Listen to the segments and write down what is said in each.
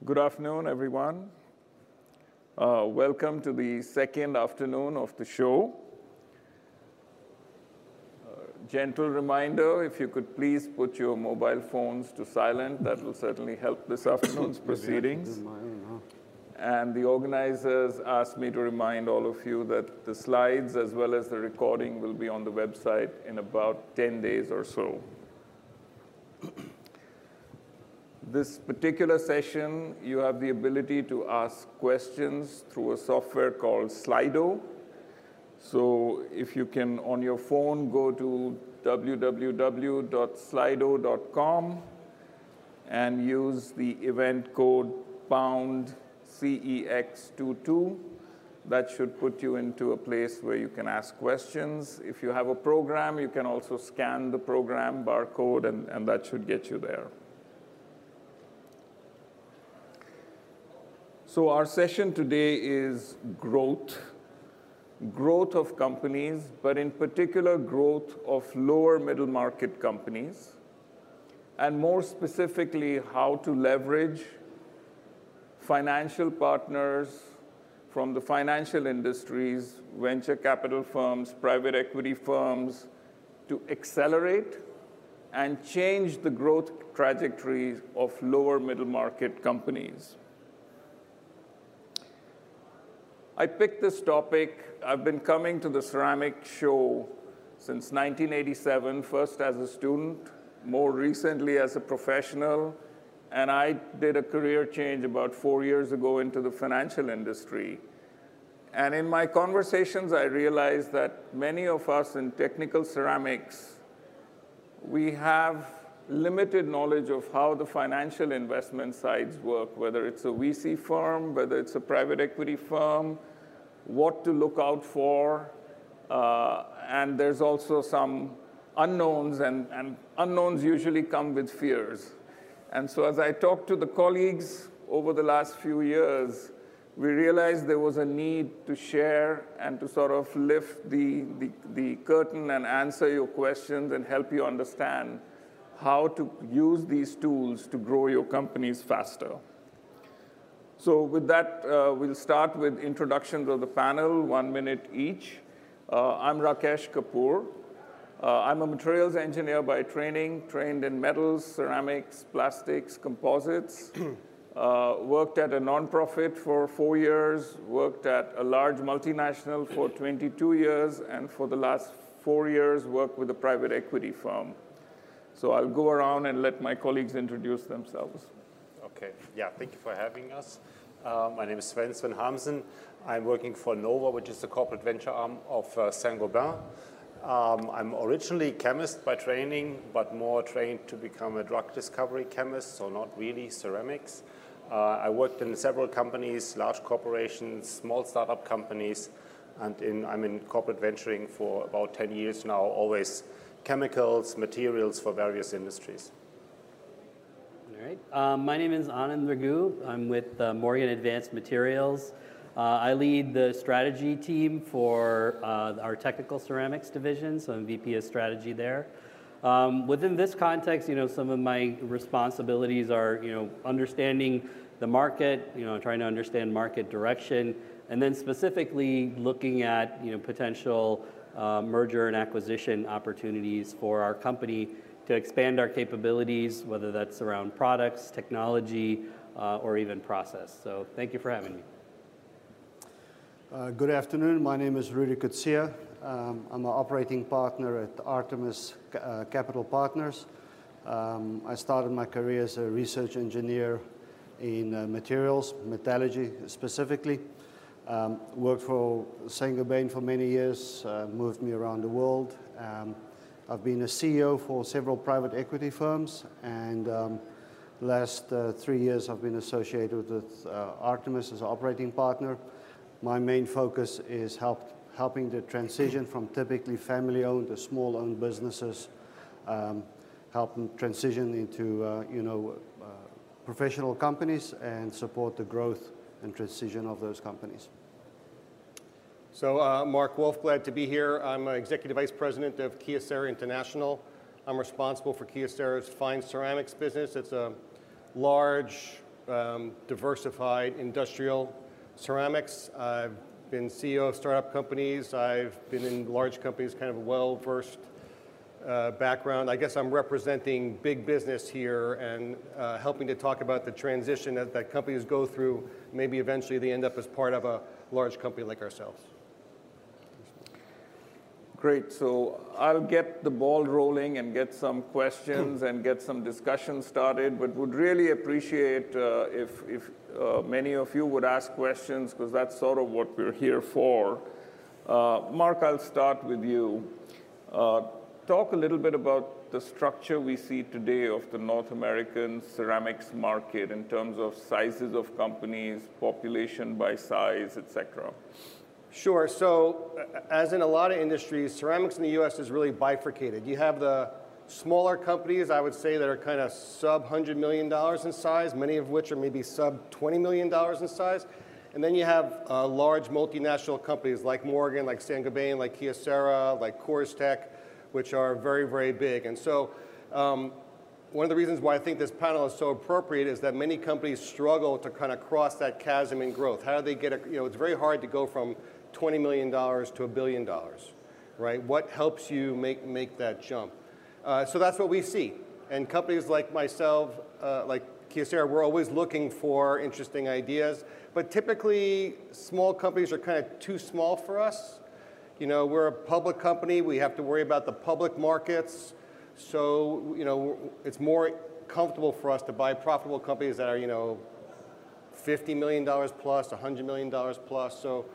Good afternoon, everyone. Welcome to the second afternoon of the show. Gentle reminder, if you could please put your mobile phones to silent, that will certainly help this afternoon's proceedings. And the organizers asked me to remind all of you that the slides as well as the recording will be on the website in about 10 days or so. This particular session, you have the ability to ask questions through a software called Slido. So if you can, on your phone, go to www.slido.com and use the event code #CEX22. That should put you into a place where you can ask questions. If you have a program, you can also scan the program barcode, and that should get you there. So our session today is growth of companies, but in particular growth of lower middle market companies, and more specifically how to leverage financial partners from the financial industries, venture capital firms, private equity firms, to accelerate and change the growth trajectory of lower middle market companies. I picked this topic. I've been coming to the ceramic show since 1987, first as a student, more recently as a professional, and I did a career change about 4 years ago into the financial industry. And in my conversations, I realized that many of us in technical ceramics, we have limited knowledge of how the financial investment sides work, whether it's a VC firm, whether it's a private equity firm, what to look out for, and there's also some unknowns, and unknowns usually come with fears. And so as I talked to the colleagues over the last few years, we realized there was a need to share and to sort of lift the curtain and answer your questions and help you understand how to use these tools to grow your companies faster. So with that, we'll start with introductions of the panel, 1 minute each. I'm Rakesh Kapoor. I'm a materials engineer by training, trained in metals, ceramics, plastics, composites. Worked at a nonprofit for 4 years, worked at a large multinational for 22 years, and for the last 4 years, worked with a private equity firm. So I'll go around and let my colleagues introduce themselves. Okay, yeah, thank you for having us. My name is Sven Hamsen. I'm working for Nova, which is the corporate venture arm of Saint-Gobain. I'm originally a chemist by training, but more trained to become a drug discovery chemist, so not really ceramics. I worked in several companies, large corporations, small startup companies, and I'm in corporate venturing for about 10 years now, always chemicals, materials for various industries. All right. My name is Anand Raghu. I'm with Morgan Advanced Materials. I lead the strategy team for our technical ceramics division, so I'm VP of strategy there. Within this context, some of my responsibilities are, understanding the market, trying to understand market direction, and then specifically looking at, potential merger and acquisition opportunities for our company to expand our capabilities, whether that's around products, technology, or even process. So thank you for having me. Good afternoon. My name is Rudy Kutsia. I'm an operating partner at Artemis Capital Partners. I started my career as a research engineer in materials, metallurgy specifically. Worked for Saint-Gobain for many years, moved me around the world. I've been a CEO for several private equity firms, and last 3 years I've been associated with Artemis as an operating partner. My main focus is helping the transition from typically family-owned to small-owned businesses, help them transition into professional companies and support the growth and transition of those companies. So Mark Wolf, glad to be here. I'm Executive Vice President of Kyocera International. I'm responsible for Kyocera's fine ceramics business. It's a large diversified industrial ceramics. I've been CEO of startup companies. I've been in large companies, kind of a well-versed background. I guess I'm representing big business here and helping to talk about the transition that companies go through. Maybe eventually they end up as part of a large company like ourselves. Great. So I'll get the ball rolling and get some questions and get some discussion started, but would really appreciate if many of you would ask questions, because that's sort of what we're here for. Mark, I'll start with you. Talk a little bit about the structure we see today of the North American ceramics market in terms of sizes of companies, population by size, et cetera. Sure. So as in a lot of industries, ceramics in the U.S. is really bifurcated. You have the smaller companies, I would say, that are kind of sub $100 million in size, many of which are maybe sub $20 million in size. And then you have large multinational companies like Morgan, like Saint-Gobain, like Kyocera, like Corestec, which are very, very big. And so one of the reasons why I think this panel is so appropriate is that many companies struggle to kind of cross that chasm in growth. How do they get it's very hard to go from $20 million to $1 billion, right? What helps you make that jump? So that's what we see. And companies like myself, like Kyocera, we're always looking for interesting ideas. But typically, small companies are kind of too small for us. You know, we're a public company. We have to worry about the public markets. So, you know, it's more comfortable for us to buy profitable companies that are, you know, $50 million plus, $100 million plus. So,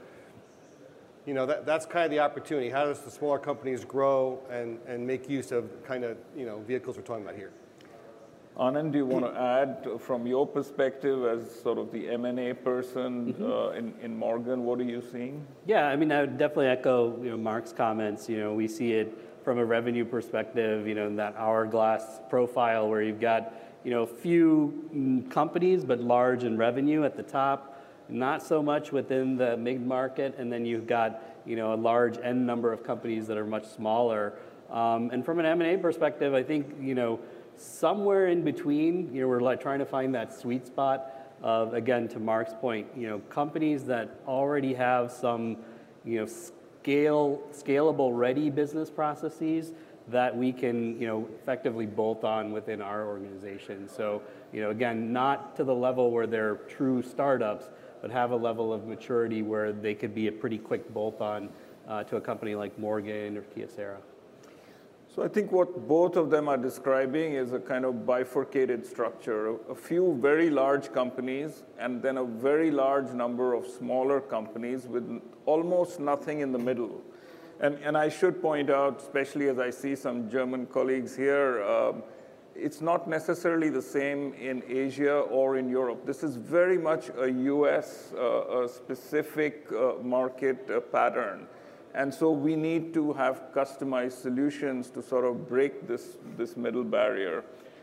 you know, that's kind of the opportunity. How does the smaller companies grow and make use of kind of, you know, vehicles we're talking about here? Anand, do you want to add from your perspective as sort of the M&A person in Morgan, what are you seeing? Yeah, I mean, I would definitely echo, you know, Mark's comments. You know, we see it from a revenue perspective, you know, in that hourglass profile where you've got, you know, few companies, but large in revenue at the top. Not so much within the mid-market, and then you've got, you know, a large N number of companies that are much smaller. And from an M&A perspective, I think, you know, somewhere in between, you know, we're like trying to find that sweet spot of, again, to Mark's point, you know, companies that already have some, you know, scalable ready business processes that we can, you know, effectively bolt on within our organization. So, you know, again, not to the level where they're true startups, but have a level of maturity where they could be a pretty quick bolt-on to a company like Morgan or Kyocera. So I think what both of them are describing is a kind of bifurcated structure. A few very large companies and then a very large number of smaller companies with almost nothing in the middle. And I should point out, especially as I see some German colleagues here, it's not necessarily the same in Asia or in Europe. This is very much a US specific market pattern. And so we need to have customized solutions to sort of break this middle barrier.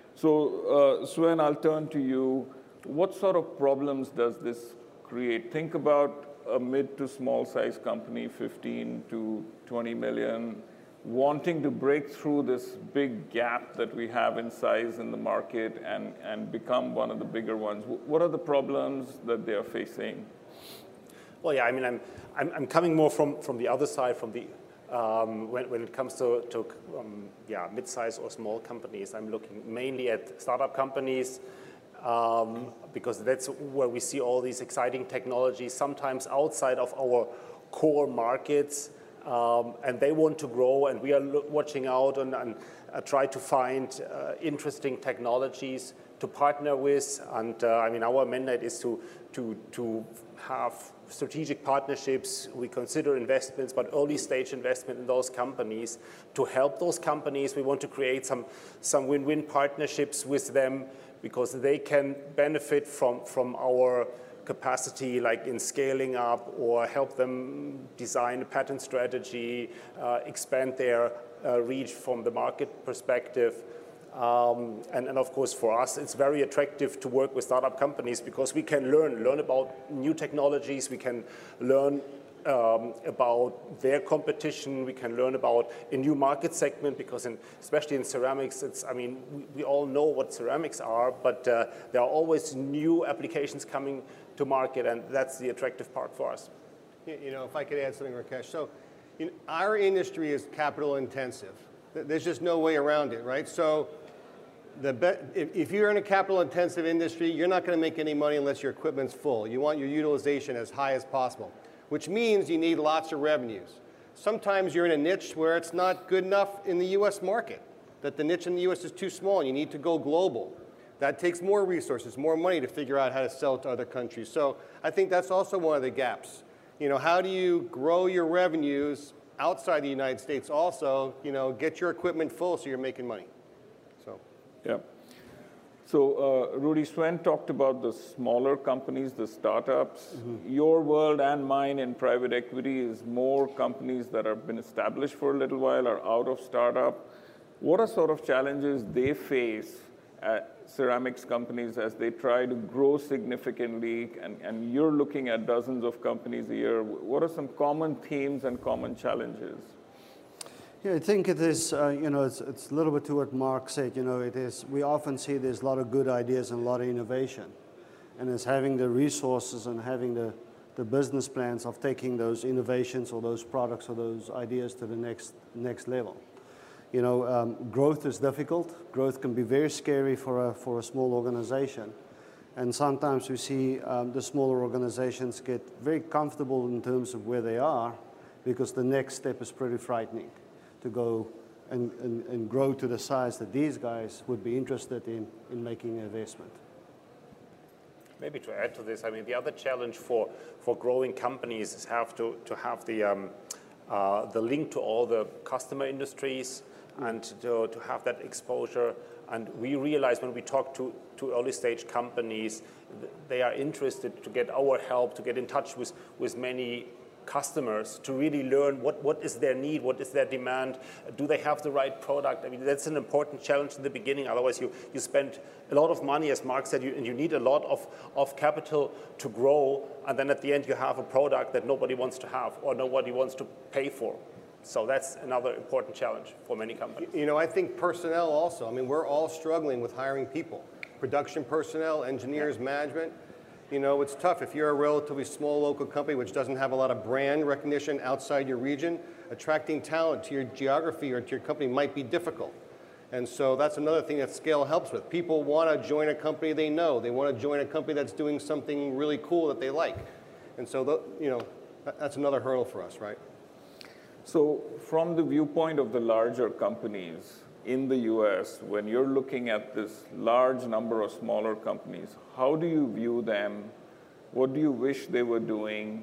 So Sven, I'll turn to you. What sort of problems does this create? Think about a mid to small size company, 15 to 20 million, wanting to break through this big gap that we have in size in the market and become one of the bigger ones. What are the problems that they are facing? Well, yeah, I mean, I'm coming more from the other side, from the when it comes to mid-size or small companies. I'm looking mainly at startup companies because that's where we see all these exciting technologies, sometimes outside of our core markets, and they want to grow, and we are watching out and try to find interesting technologies to partner with. And I mean, our mandate is to have strategic partnerships. We consider investments, but early stage investment in those companies to help those companies. We want to create some win-win partnerships with them because they can benefit from our capacity, like in scaling up, or help them design a patent strategy, expand their reach from the market perspective. And of course, for us, it's very attractive to work with startup companies because we can learn about new technologies. We can learn about their competition. We can learn about a new market segment because, especially in ceramics, we all know what ceramics are, but there are always new applications coming to market, and that's the attractive part for us. You know, if I could add something, Rakesh. So, our industry is capital intensive. There's just no way around it, right? So, if you're in a capital intensive industry, you're not going to make any money unless your equipment's full. You want your utilization as high as possible, which means you need lots of revenues. Sometimes you're in a niche where it's not good enough in the US market, that the niche in the US is too small and you need to go global. That takes more resources, more money to figure out how to sell to other countries. So I think that's also one of the gaps. You know, how do you grow your revenues outside the United States also, get your equipment full so you're making money. So. Yeah. So Rudy, Sven talked about the smaller companies, the startups. Mm-hmm. Your world and mine in private equity is more companies that have been established for a little while or out of startup. What are sort of challenges they face at ceramics companies as they try to grow significantly? And you're looking at dozens of companies a year. What are some common themes and common challenges? Yeah, I think it is, it's a little bit to what Mark said. It is, we often see there's a lot of good ideas and a lot of innovation. And it's having the resources and having the business plans of taking those innovations or those products or those ideas to the next level. Growth is difficult. Growth can be very scary for a small organization. And sometimes we see the smaller organizations get very comfortable in terms of where they are because the next step is pretty frightening. To go and grow to the size that these guys would be interested in making an investment. Maybe to add to this, the other challenge for growing companies is have to have the link to all the customer industries and to have that exposure. And we realize when we talk to early stage companies, they are interested to get our help, to get in touch with many customers to really learn what is their need, what is their demand, do they have the right product? That's an important challenge in the beginning. Otherwise, you spend a lot of money, as Mark said, and you need a lot of capital to grow, and then at the end you have a product that nobody wants to have or nobody wants to pay for. So that's another important challenge for many companies. I think personnel also. We're all struggling with hiring people, production personnel, engineers, management. It's tough if you're a relatively small local company which doesn't have a lot of brand recognition outside your region. Attracting talent to your geography or to your company might be difficult. And so that's another thing that scale helps with. People want to join a company they know. They want to join a company that's doing something really cool that they like. And so, that's another hurdle for us, right? So from the viewpoint of the larger companies in the US, when you're looking at this large number of smaller companies, how do you view them? What do you wish they were doing?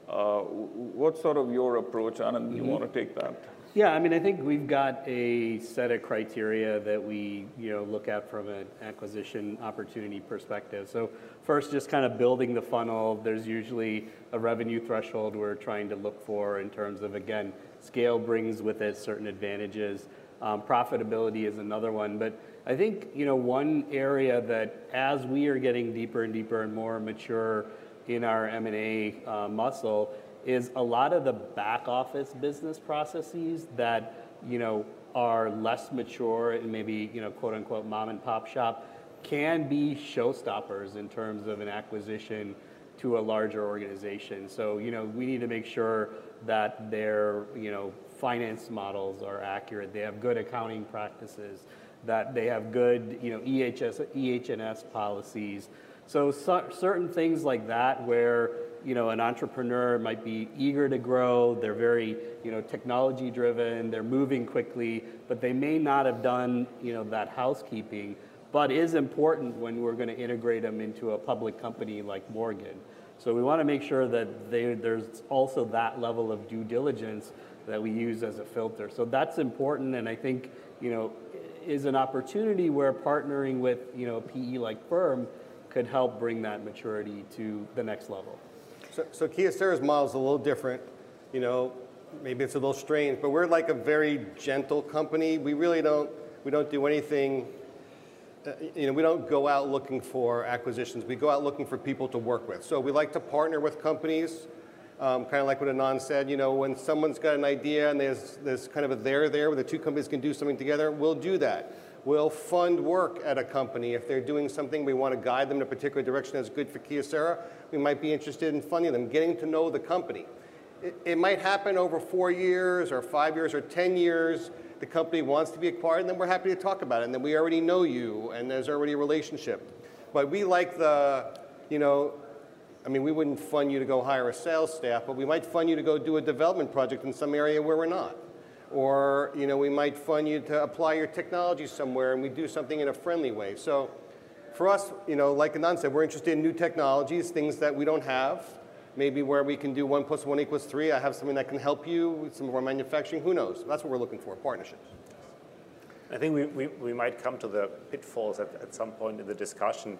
What's sort of your approach? Anand, you want to take that? Yeah, I think we've got a set of criteria that we look at from an acquisition opportunity perspective. So first, just kind of building the funnel. There's usually a revenue threshold we're trying to look for in terms of, again, scale brings with it certain advantages. Profitability is another one. But I think, one area that as we are getting deeper and deeper and more mature in our M&A muscle is a lot of the back office business processes that, are less mature and maybe, quote unquote, mom and pop shop can be showstoppers in terms of an acquisition to a larger organization. So, we need to make sure that their, finance models are accurate. They have good accounting practices, that they have good, EH&S policies. So certain things like that where, an entrepreneur might be eager to grow, they're very, technology driven, they're moving quickly, but they may not have done, that housekeeping, but is important when we're going to integrate them into a public company like Morgan. So we want to make sure that there's also that level of due diligence that we use as a filter. So that's important, and I think, is an opportunity where partnering with, a PE-like firm could help bring that maturity to the next level. So Kyocera's model is a little different. Maybe it's a little strange, but we're like a very gentle company. We really don't do anything we don't go out looking for acquisitions. We go out looking for people to work with. So we like to partner with companies, kind of like what Anand said. When someone's got an idea and there's kind of a there where the two companies can do something together, we'll do that. We'll fund work at a company. If they're doing something, we want to guide them in a particular direction that's good for Kyocera, we might be interested in funding them, getting to know the company. It might happen over 4 years or 5 years or 10 years. The company wants to be acquired, and then we're happy to talk about it. And then we already know you, and there's already a relationship. But we like we wouldn't fund you to go hire a sales staff, but we might fund you to go do a development project in some area where we're not. Or, we might fund you to apply your technology somewhere, and we do something in a friendly way. So for us, like Anand said, we're interested in new technologies, things that we don't have. Maybe where we can do 1 + 1 = 3. I have something that can help you with some of our manufacturing. Who knows? That's what we're looking for, partnerships. I think we might come to the pitfalls at some point in the discussion.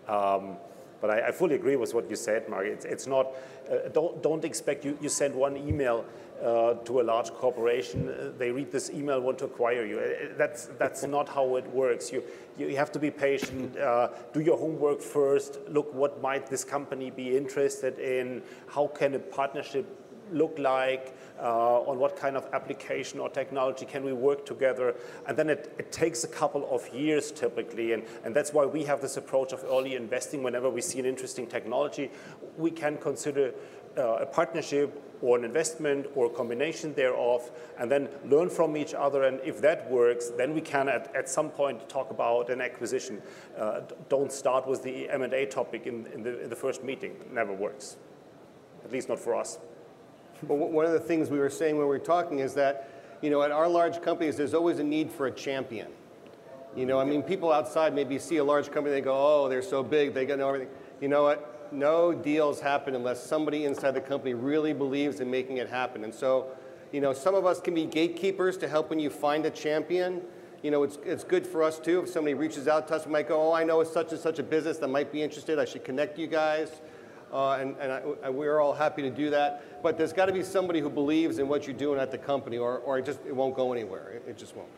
But I fully agree with what you said, Mark. It's not, don't expect you send one email to a large corporation, they read this email, want to acquire you. That's not how it works. You have to be patient, do your homework first, look what might this company be interested in, how can a partnership look like, on what kind of application or technology can we work together. And then it takes a couple of years typically, and that's why we have this approach of early investing. Whenever we see an interesting technology, we can consider a partnership or an investment or a combination thereof, and then learn from each other. And if that works, then we can at some point talk about an acquisition. Don't start with the M&A topic in the first meeting. It never works, at least not for us. Well, one of the things we were saying when we were talking is that, at our large companies, there's always a need for a champion. People outside maybe see a large company, they go, oh, they're so big, they know everything. You know what? No deals happen unless somebody inside the company really believes in making it happen. And so, some of us can be gatekeepers to helping you find a champion. It's good for us too. If somebody reaches out to us, we might go, oh, I know it's such and such a business that might be interested. I should connect you guys. And we're all happy to do that. But there's got to be somebody who believes in what you're doing at the company, or it won't go anywhere. It just won't.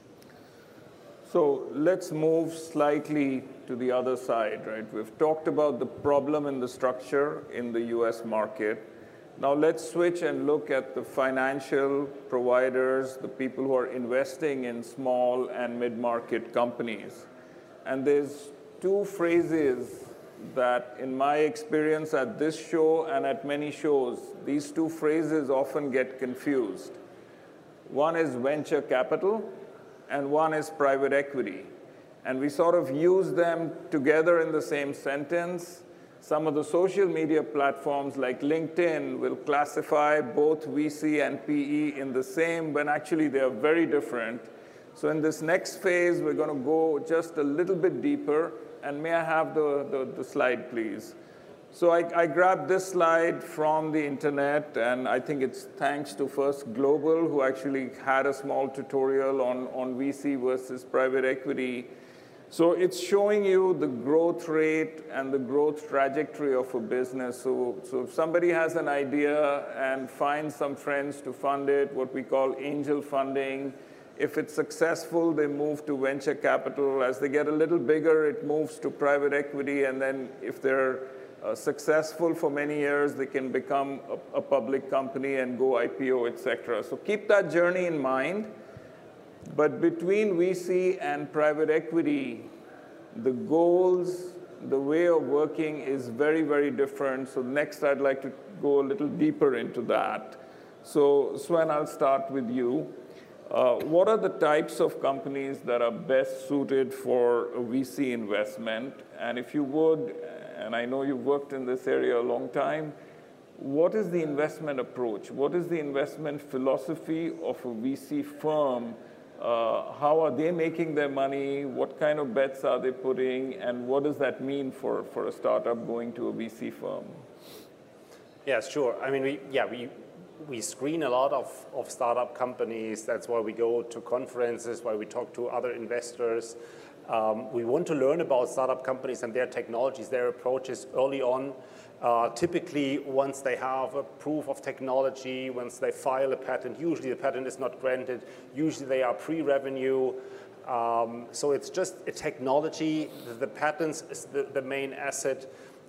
So let's move slightly to the other side, right? We've talked about the problem in the structure in the US market. Now let's switch and look at the financial providers, the people who are investing in small and mid-market companies. And there's two phrases that, in my experience at this show and at many shows, these two phrases often get confused. One is venture capital, and one is private equity. And we sort of use them together in the same sentence. Some of the social media platforms like LinkedIn will classify both VC and PE in the same, when actually they are very different. So in this next phase, we're going to go just a little bit deeper. And may I have the slide, please? So I grabbed this slide from the internet, and I think it's thanks to First Global, who actually had a small tutorial on VC versus private equity. So it's showing you the growth rate and the growth trajectory of a business. So if somebody has an idea and finds some friends to fund it, what we call angel funding. If it's successful, they move to venture capital. As they get a little bigger, it moves to private equity. And then if they're successful for many years, they can become a public company and go IPO, et cetera. So keep that journey in mind. But between VC and private equity, the goals, the way of working is very, very different. So next, I'd like to go a little deeper into that. So Sven, I'll start with you. What are the types of companies that are best suited for a VC investment? And if you would, and I know you've worked in this area a long time, what is the investment approach? What is the investment philosophy of a VC firm? How are they making their money? What kind of bets are they putting? And what does that mean for a startup going to a VC firm? Yeah, sure. I mean, we screen a lot of startup companies. That's why we go to conferences, why we talk to other investors. We want to learn about startup companies and their technologies, their approaches early on. Typically, once they have a proof of technology, once they file a patent, usually the patent is not granted, usually they are pre-revenue. So it's just a technology. The patents is the main asset.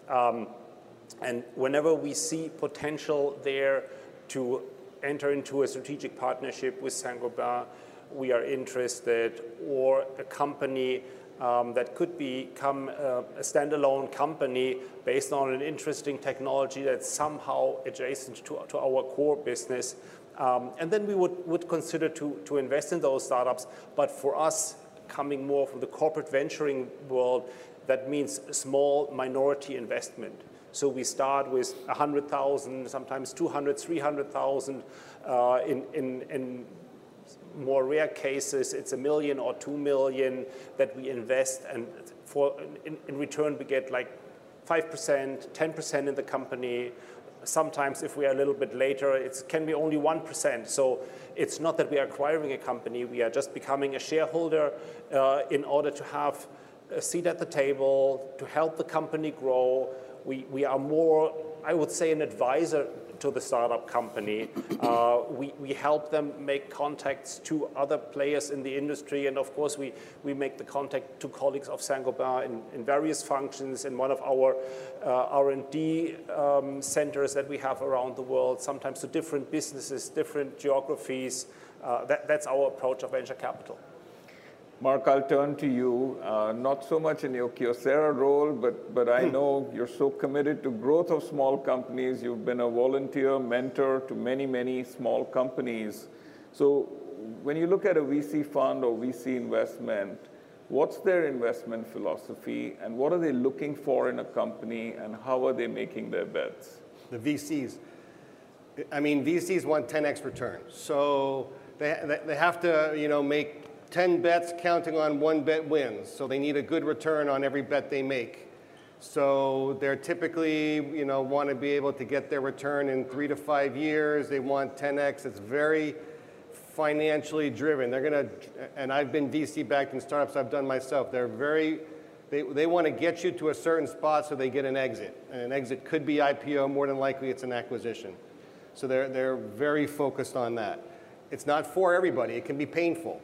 And whenever we see potential there to enter into a strategic partnership with Saint-Gobain, we are interested, or a company that could become a standalone company based on an interesting technology that's somehow adjacent to our core business. And then we would consider to invest in those startups. But for us, coming more from the corporate venturing world, that means small minority investment. So we start with 100,000, sometimes 200, 300,000. In more rare cases, it's $1 million or $2 million that we invest, and in return we get like 5%, 10% in the company. Sometimes if we are a little bit later, it can be only 1%. So it's not that we are acquiring a company, we are just becoming a shareholder in order to have a seat at the table, to help the company grow. We are more, I would say, an advisor to the startup company. We help them make contacts to other players in the industry, and of course we make the contact to colleagues of Saint-Gobain in various functions in one of our R&D centers that we have around the world, sometimes to different businesses, different geographies. That's our approach of venture capital. Mark, I'll turn to you, not so much in your Kyocera role, but I know you're so committed to growth of small companies. You've been a volunteer mentor to many, many small companies. So when you look at a VC fund or VC investment, what's their investment philosophy, and what are they looking for in a company, and how are they making their bets? The VCs. I mean, VCs want 10x return. So they have to, make 10 bets counting on 1 bet wins. So they need a good return on every bet they make. So they're typically, want to be able to get their return in 3 to 5 years. They want 10x. It's very financially driven. They're going to, and I've been VC backed in startups I've done myself. They want to get you to a certain spot so they get an exit. And an exit could be IPO. More than likely, it's an acquisition. So they're very focused on that. It's not for everybody. It can be painful.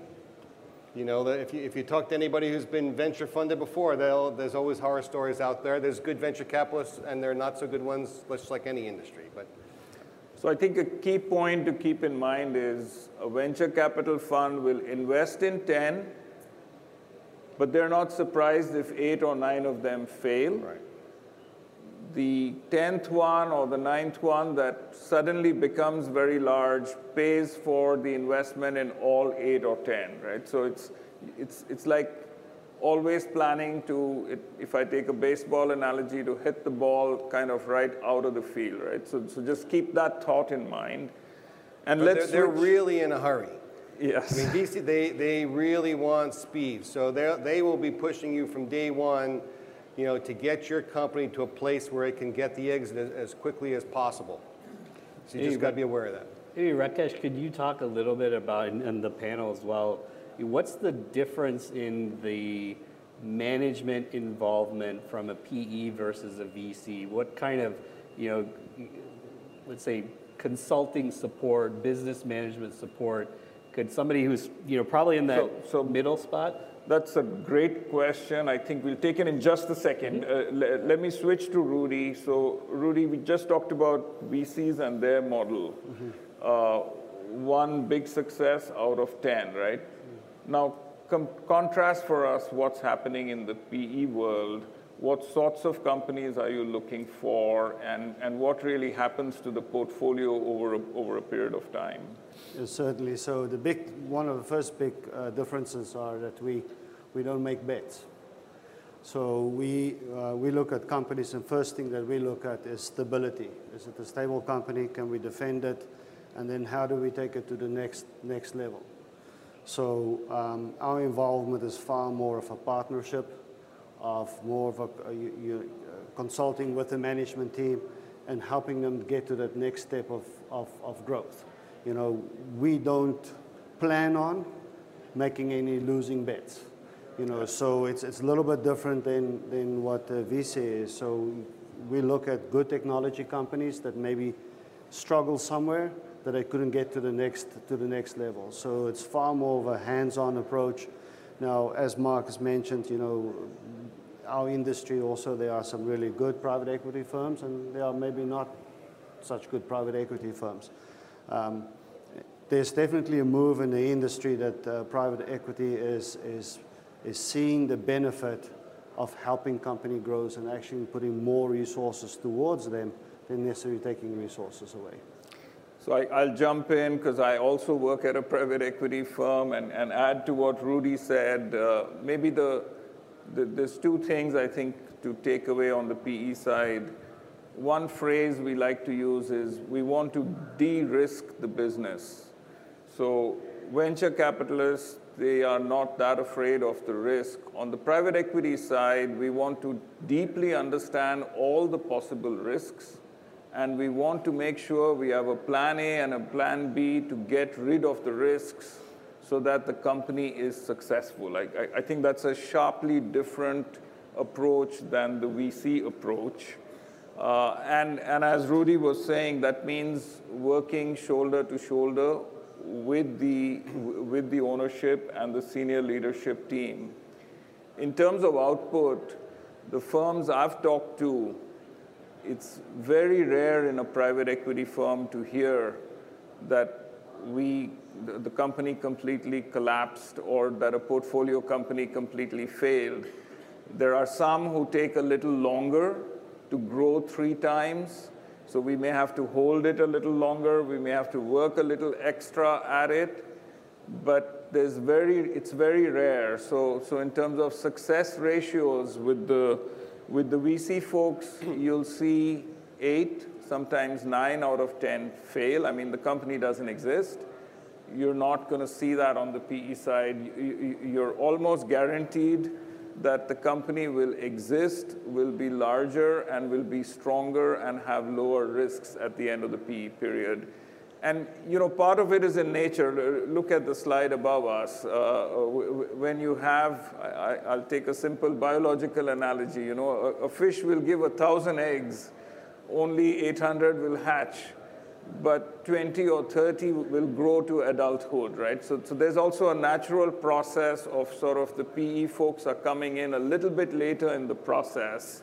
If you talk to anybody who's been venture funded before, there's always horror stories out there. There's good venture capitalists, and there are not so good ones, just like any industry. So I think a key point to keep in mind is a venture capital fund will invest in 10, but they're not surprised if 8 or 9 of them fail. Right. The 10th one or the 9th one that suddenly becomes very large pays for the investment in all 8 or 10, right? So it's like always planning to, if I take a baseball analogy, to hit the ball kind of right out of the field, right? So just keep that thought in mind. And they're really in a hurry. Yes. I mean, VC, they really want speed. So they will be pushing you from day one, to get your company to a place where it can get the exit as quickly as possible. So you just got to be aware of that. Maybe Rakesh, could you talk a little bit about, and the panel as well, what's the difference in the management involvement from a PE versus a VC? What kind of, let's say, consulting support, business management support, could somebody who's, probably in that middle spot? That's a great question. I think we'll take it in just a second. Let me switch to Rudy. So Rudy, we just talked about VCs and their model. One big success out of 10, right? Now, contrast for us what's happening in the PE world. What sorts of companies are you looking for, and what really happens to the portfolio over a period of time? Certainly. So one of the first big differences are that we don't make bets. So we look at companies, and first thing that we look at is stability. Is it a stable company? Can we defend it? And then how do we take it to the next level? So our involvement is far more of a partnership, of more of a consulting with the management team and helping them get to that next step of growth. We don't plan on making any losing bets. So it's a little bit different than what VC is. So we look at good technology companies that maybe struggle somewhere that they couldn't get to the next level. So it's far more of a hands-on approach Now, as Mark has mentioned, our industry also, there are some really good private equity firms, and there are maybe not such good private equity firms. There's definitely a move in the industry that private equity is seeing the benefit of helping company growth and actually putting more resources towards them than necessarily taking resources away. So I'll jump in because I also work at a private equity firm and add to what Rudy said. Maybe there's two things I think to take away on the PE side. One phrase we like to use is we want to de-risk the business. So venture capitalists, they are not that afraid of the risk. On the private equity side, we want to deeply understand all the possible risks, and we want to make sure we have a plan A and a plan B to get rid of the risks so that the company is successful. I think that's a sharply different approach than the VC approach. And as Rudy was saying, that means working shoulder to shoulder with the ownership and the senior leadership team. In terms of output, the firms I've talked to, it's very rare in a private equity firm to hear that the company completely collapsed or that a portfolio company completely failed. There are some who take a little longer to grow 3 times. So we may have to hold it a little longer. We may have to work a little extra at it. But it's very rare. So in terms of success ratios with the VC folks, you'll see 8, sometimes 9 out of 10 fail. I mean, the company doesn't exist. You're not going to see that on the PE side. You're almost guaranteed that the company will exist, will be larger, and will be stronger and have lower risks at the end of the PE period. And, part of it is in nature. Look at the slide above us. When you have, I'll take a simple biological analogy. A fish will give 1,000 eggs, only 800 will hatch, but 20 or 30 will grow to adulthood, right? So there's also a natural process of sort of the PE folks are coming in a little bit later in the process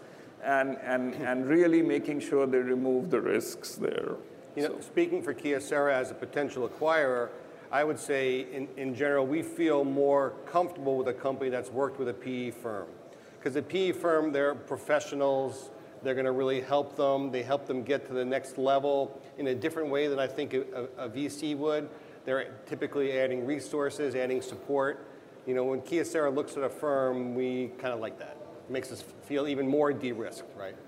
and really making sure they remove the risks there. Speaking for Kyocera as a potential acquirer, I would say in general, we feel more comfortable with a company that's worked with a PE firm. Because the PE firm, they're professionals. They're going to really help them. They help them get to the next level in a different way than I think a VC would. They're typically adding resources, adding support. When Kyocera looks at a firm, we kind of like that. It makes us feel even more de-risked, right?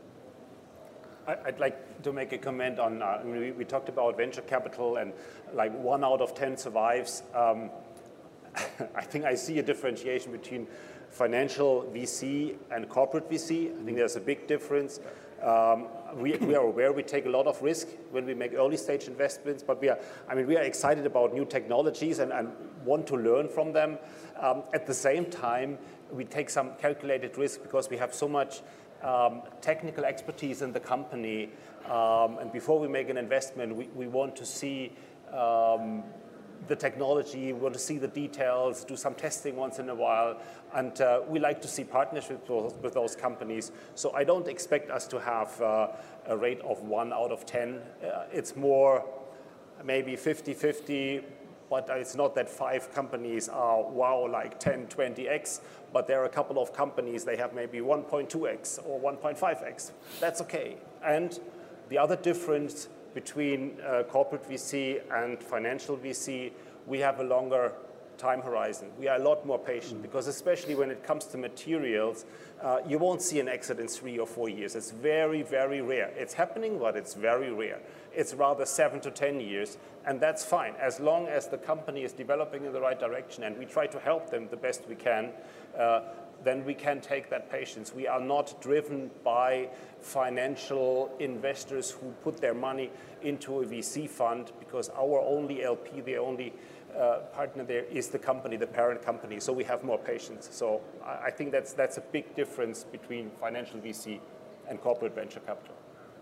I'd like to make a comment on, we talked about venture capital and like 1 out of 10 survives. I think I see a differentiation between financial VC and corporate VC. I think there's a big difference. We are aware we take a lot of risk when we make early stage investments, but we are excited about new technologies and want to learn from them. At the same time, we take some calculated risk because we have so much technical expertise in the company. And before we make an investment, we want to see the technology, we want to see the details, do some testing once in a while, and we like to see partnerships with those companies. So I don't expect us to have a rate of 1 out of 10. It's more maybe 50-50, but it's not that 5 companies are, wow, like 10, 20x, but there are a couple of companies, they have maybe 1.2x or 1.5x. That's okay. And the other difference between corporate VC and financial VC, we have a longer time horizon. We are a lot more patient because especially when it comes to materials, you won't see an exit in 3 or 4 years. It's very, very rare. It's happening, but it's very rare. It's rather 7 to 10 years, and that's fine. As long as the company is developing in the right direction and we try to help them the best we can, then we can take that patience. We are not driven by financial investors who put their money into a VC fund because our only LP, the only partner there is the company, the parent company. So we have more patience. So I think that's a big difference between financial VC and corporate venture capital.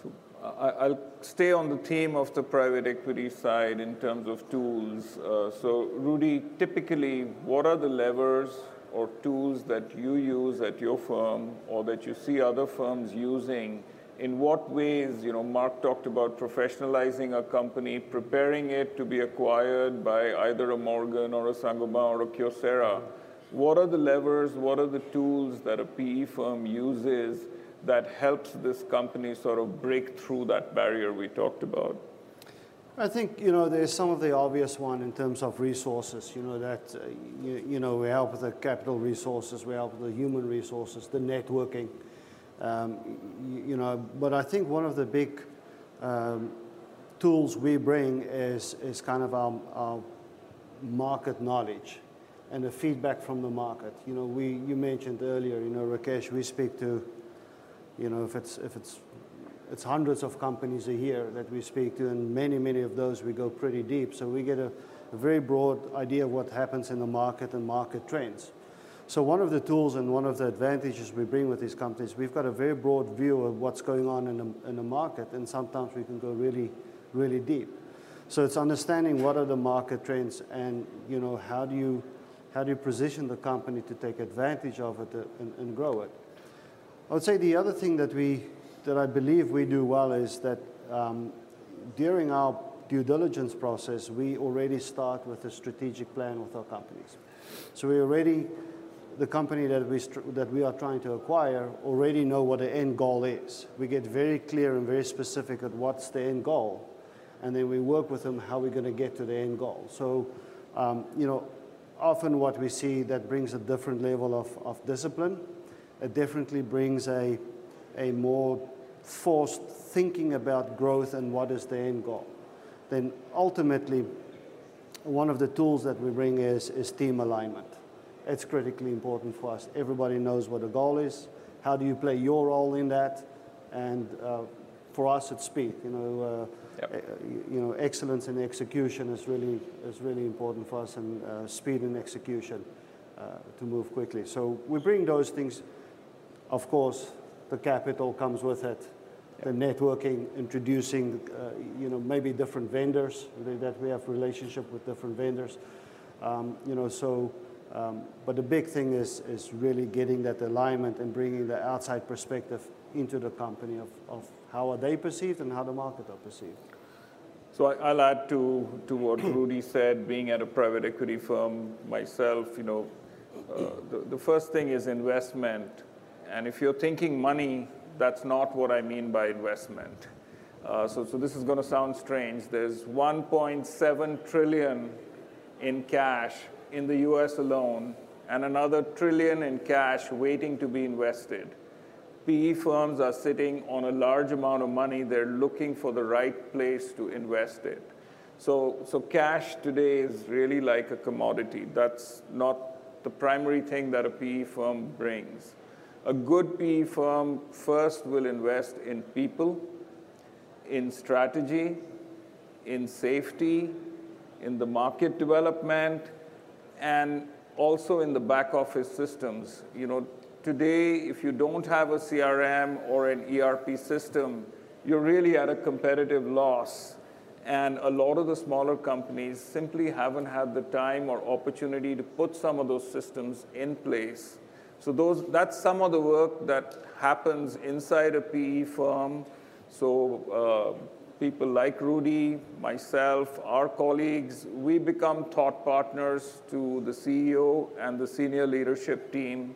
I'll stay on the theme of the private equity side in terms of tools. So Rudy, typically, what are the levers or tools that you use at your firm or that you see other firms using? In what ways, Mark talked about professionalizing a company, preparing it to be acquired by either a Morgan or a Saint-Gobain or a Kyocera. What are the levers, what are the tools that a PE firm uses that helps this company sort of break through that barrier we talked about? I think, there's some of the obvious one in terms of resources, that, we help with the capital resources, we help with the human resources, the networking. But I think one of the big tools we bring is kind of our market knowledge and the feedback from the market. You mentioned earlier, Rakesh, we speak to, if it's hundreds of companies a year that we speak to, and many of those we go pretty deep. So we get a very broad idea of what happens in the market and market trends. So one of the tools and one of the advantages we bring with these companies, we've got a very broad view of what's going on in the market, and sometimes we can go really deep. So it's understanding what are the market trends, and how do you position the company to take advantage of it and grow it. I would say the other thing that I believe we do well is that during our due diligence process, we already start with a strategic plan with our companies. So the company that we are trying to acquire already know what the end goal is. We get very clear and very specific at what's the end goal, and then we work with them how we're going to get to the end goal. So, often what we see that brings a different level of discipline. It definitely brings a more forced thinking about growth and what is the end goal. Then ultimately, one of the tools that we bring is team alignment. It's critically important for us. Everybody knows what the goal is. How do you play your role in that? And for us, it's speed. Excellence in execution is really important for us, and speed and execution to move quickly. So we bring those things. Of course, the capital comes with it. The networking, introducing, maybe different vendors that we have relationship with different vendors. But the big thing is really getting that alignment and bringing the outside perspective into the company of how are they perceived and how the market are perceived. So I'll add to what Rudy said, being at a private equity firm myself, the first thing is investment. And if you're thinking money, that's not what I mean by investment. So this is going to sound strange. There's 1.7 trillion in cash in the US alone, and another trillion in cash waiting to be invested. PE firms are sitting on a large amount of money. They're looking for the right place to invest it. So cash today is really like a commodity. That's not the primary thing that a PE firm brings. A good PE firm first will invest in people, in strategy, in safety, in the market development, and also in the back office systems. Today, if you don't have a CRM or an ERP system, you're really at a competitive loss. And a lot of the smaller companies simply haven't had the time or opportunity to put some of those systems in place. So that's some of the work that happens inside a PE firm. So people like Rudy, myself, our colleagues, we become thought partners to the CEO and the senior leadership team.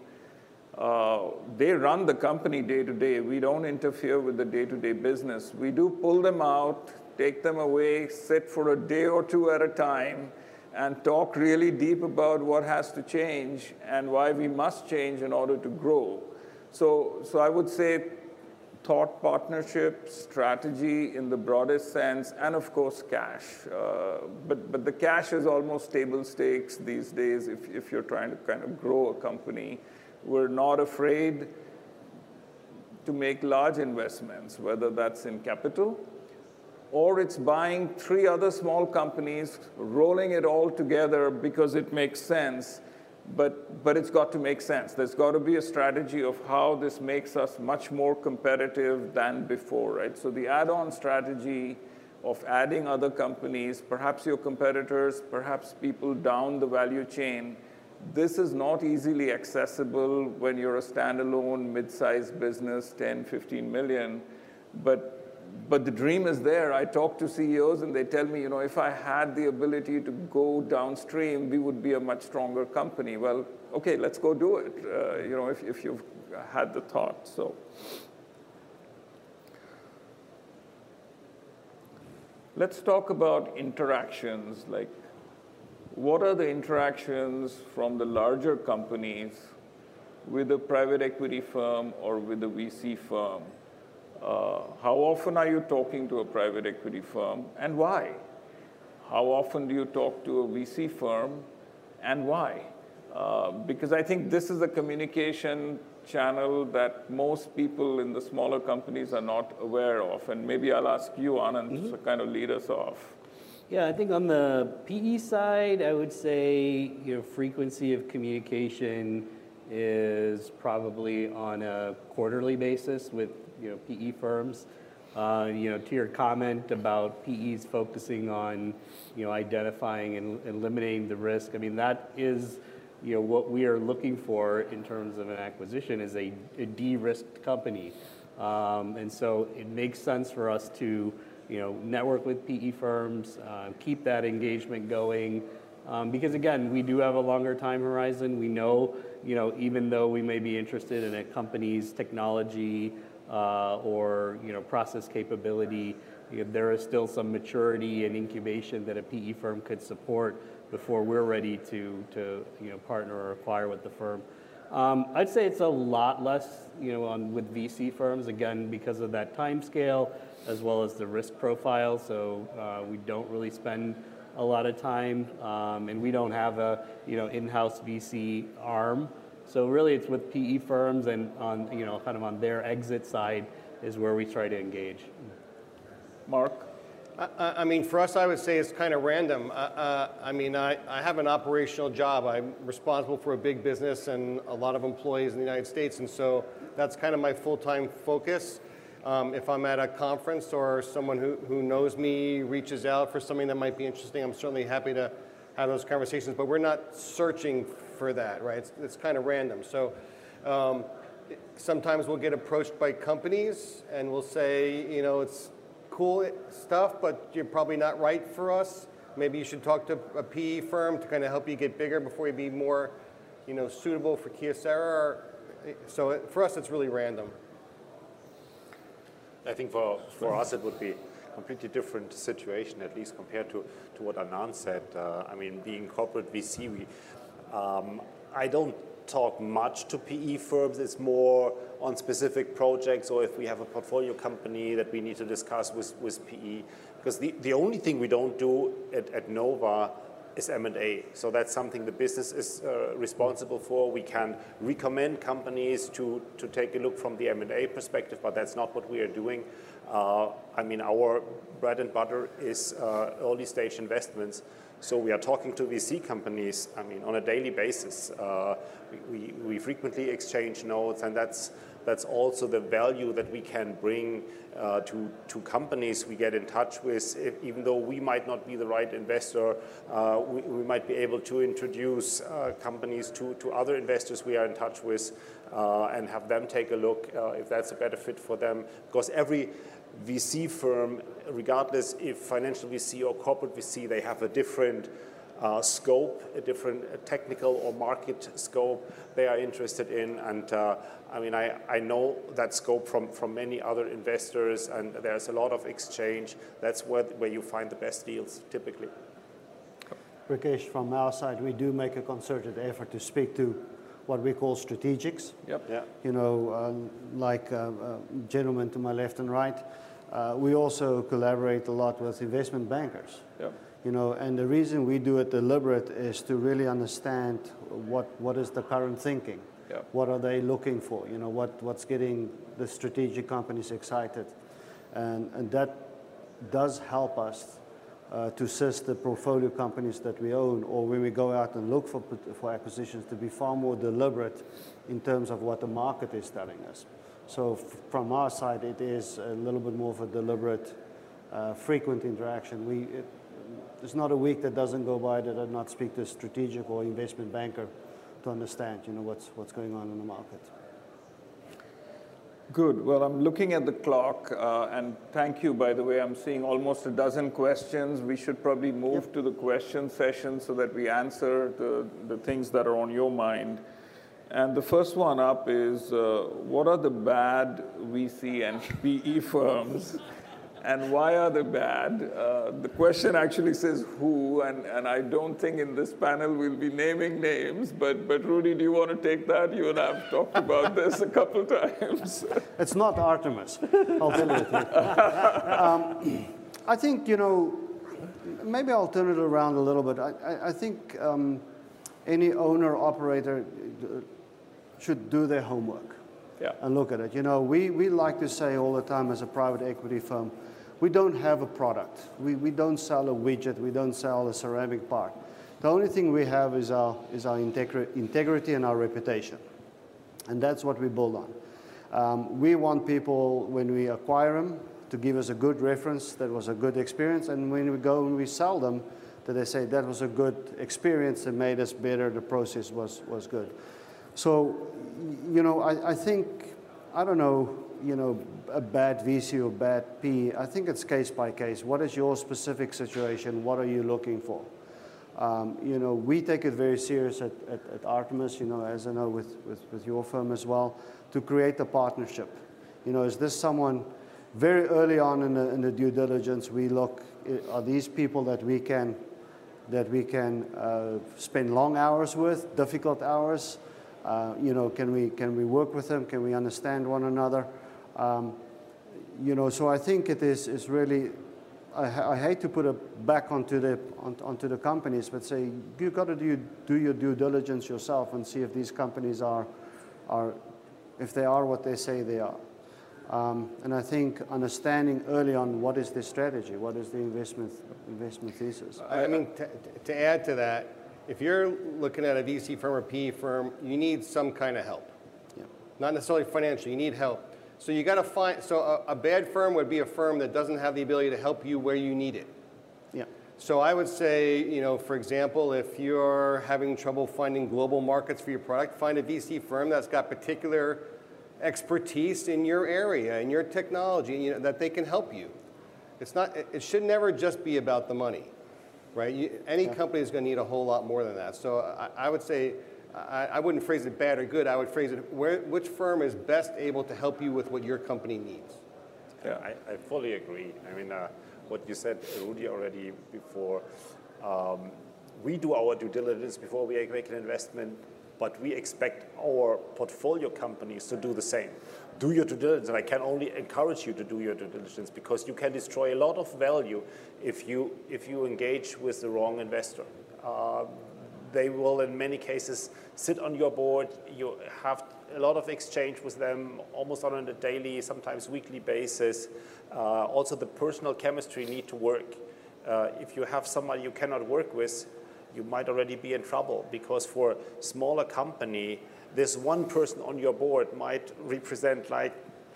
They run the company day to day. We don't interfere with the day-to-day business. We do pull them out, take them away, sit for a day or two at a time, and talk really deep about what has to change and why we must change in order to grow. So I would say thought partnership, strategy in the broadest sense, and of course cash. But the cash is almost table stakes these days if you're trying to kind of grow a company. We're not afraid to make large investments, whether that's in capital or it's buying 3 other small companies, rolling it all together because it makes sense. but it's got to make sense. There's got to be a strategy of how this makes us much more competitive than before, right? So the add-on strategy of adding other companies, perhaps your competitors, perhaps people down the value chain, this is not easily accessible when you're a standalone mid-sized business, 10, 15 million, but the dream is there. I talk to CEOs and they tell me, if I had the ability to go downstream, we would be a much stronger company. Well, okay, let's go do it, if you've had the thought. So let's talk about interactions. Like, what are the interactions from the larger companies with a private equity firm or with a VC firm? How often are you talking to a private equity firm, and why? How often do you talk to a VC firm, and why? Because I think this is a communication channel that most people in the smaller companies are not aware of. And maybe I'll ask you, Anand, to kind of lead us off. Yeah, I think on the PE side, I would say frequency of communication is probably on a quarterly basis with PE firms. To your comment about PEs focusing on identifying and eliminating the risk, I mean, that is what we are looking for in terms of an acquisition is a de-risked company. And so it makes sense for us to network with PE firms, keep that engagement going. Because again, we do have a longer time horizon. We know, even though we may be interested in a company's technology or process capability, there is still some maturity and incubation that a PE firm could support before we're ready to partner or acquire with the firm. I'd say it's a lot less with VC firms, again, because of that time scale as well as the risk profile. So we don't really spend a lot of time, and we don't have a in-house VC arm. So really, it's with PE firms, and on kind of on their exit side is where we try to engage. Mark? I mean, for us, I would say it's kind of random. I have an operational job. I'm responsible for a big business and a lot of employees in the United States, and so that's kind of my full-time focus. If I'm at a conference or someone who knows me reaches out for something that might be interesting, I'm certainly happy to have those conversations, but we're not searching for that, right? It's kind of random. So sometimes we'll get approached by companies and we'll say, it's cool stuff, but you're probably not right for us. Maybe you should talk to a PE firm to kind of help you get bigger before you be more, suitable for Kyocera. So for us, it's really random. I think for us, it would be a completely different situation, at least compared to what Anand said. Being corporate VC, I don't talk much to PE firms. It's more on specific projects, or if we have a portfolio company that we need to discuss with PE. Because the only thing we don't do at Nova is M&A. So that's something the business is responsible for. We can recommend companies to take a look from the M&A perspective, but that's not what we are doing. Our bread and butter is early stage investments. So we are talking to VC companies, on a daily basis. We frequently exchange notes, and that's also the value that we can bring to companies we get in touch with. Even though we might not be the right investor, we might be able to introduce companies to other investors we are in touch with and have them take a look if that's a better fit for them. Because every VC firm, regardless if financial VC or corporate VC, they have a different scope, a different technical or market scope they are interested in. And I know that scope from many other investors, and there's a lot of exchange. That's where you find the best deals, typically. Rakesh, from our side, we do make a concerted effort to speak to what we call strategics. Yep. Yeah. Like gentlemen to my left and right. We also collaborate a lot with investment bankers. Yep. And the reason we do it deliberate is to really understand what is the current thinking. Yep. What are they looking for? What's getting the strategic companies excited, and that does help us to assist the portfolio companies that we own, or when we go out and look for acquisitions, to be far more deliberate in terms of what the market is telling us. So from our side, it is a little bit more of a deliberate, frequent interaction. There's not a week that doesn't go by that I not speak to a strategic or investment banker to understand, what's going on in the market. Good. Well, I'm looking at the clock, and thank you, by the way. I'm seeing almost a dozen questions. We should probably move to the question session so that we answer the things that are on your mind. And the first one up is, what are the bad VC and PE firms, and why are they bad? The question actually says who, and I don't think in this panel we'll be naming names, but Rudy, do you want to take that? You and I have talked about this a couple times. It's not Artemis, I'll tell you the truth. I think, maybe I'll turn it around a little bit. I think any owner, operator should do their homework and look at it. We like to say all the time as a private equity firm, we don't have a product. We don't sell a widget. We don't sell a ceramic part. The only thing we have is our integrity and our reputation. And that's what we build on. We want people, when we acquire them, to give us a good reference, that was a good experience. And when we go and we sell them, that they say that was a good experience, it made us better, the process was good. So, I think, I don't know, a bad VC or bad PE. I think it's case by case. What is your specific situation? What are you looking for? We take it very serious at Artemis, as I know with your firm as well, to create a partnership. Is this someone very early on in the due diligence? We look, are these people that we can spend long hours with, difficult hours? Can we work with them? Can we understand one another? So I think it is really, I hate to put it back onto the companies, but say, you've got to do your due diligence yourself and see if these companies if they are what they say they are. And I think understanding early on what is the strategy, what is the investment thesis. I mean, to add to that, if you're looking at a VC firm or PE firm, you need some kind of help. Yeah. Not necessarily financial, you need help. So you got to find, so a bad firm would be a firm that doesn't have the ability to help you where you need it. Yeah. So I would say, for example, if you're having trouble finding global markets for your product, find a VC firm that's got particular expertise in your area, in your technology, that they can help you. It should never just be about the money. Right? Any company is going to need a whole lot more than that. So I would say, I wouldn't phrase it bad or good. I would phrase it, which firm is best able to help you with what your company needs? Yeah, I fully agree. I mean, what you said, Rudy, already before, we do our due diligence before we make an investment, but we expect our portfolio companies to do the same. Do your due diligence, and I can only encourage you to do your due diligence, because you can destroy a lot of value if you engage with the wrong investor. They will, in many cases, sit on your board. You have a lot of exchange with them, almost on a daily, sometimes weekly basis. Also, the personal chemistry need to work. If you have somebody you cannot work with, you might already be in trouble, because for a smaller company, this one person on your board might represent like